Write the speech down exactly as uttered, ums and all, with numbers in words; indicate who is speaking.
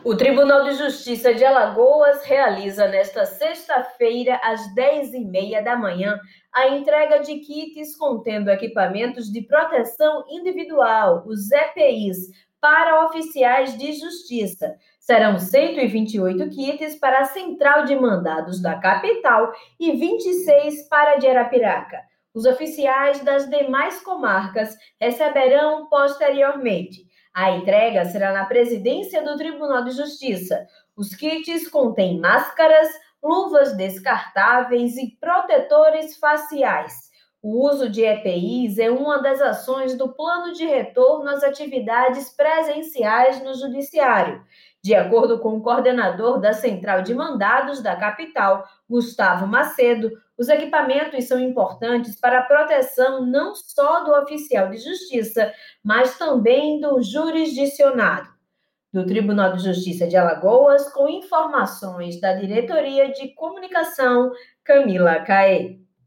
Speaker 1: O Tribunal de Justiça de Alagoas realiza nesta sexta-feira, às dez e meia da manhã, a entrega de kits contendo equipamentos de proteção individual, os E P Is, para oficiais de justiça. Serão cento e vinte e oito kits para a Central de Mandados da capital e vinte e seis para a de Arapiraca. Os oficiais das demais comarcas receberão posteriormente. A entrega será na presidência do Tribunal de Justiça. Os kits contêm máscaras, luvas descartáveis e protetores faciais. O uso de E P Is é uma das ações do Plano de Retorno às Atividades Presenciais no Judiciário. De acordo com o coordenador da Central de Mandados da capital, Gustavo Macedo, os equipamentos são importantes para a proteção não só do oficial de justiça, mas também do jurisdicionado. Do Tribunal de Justiça de Alagoas, com informações da Diretoria de Comunicação, Camila Caê.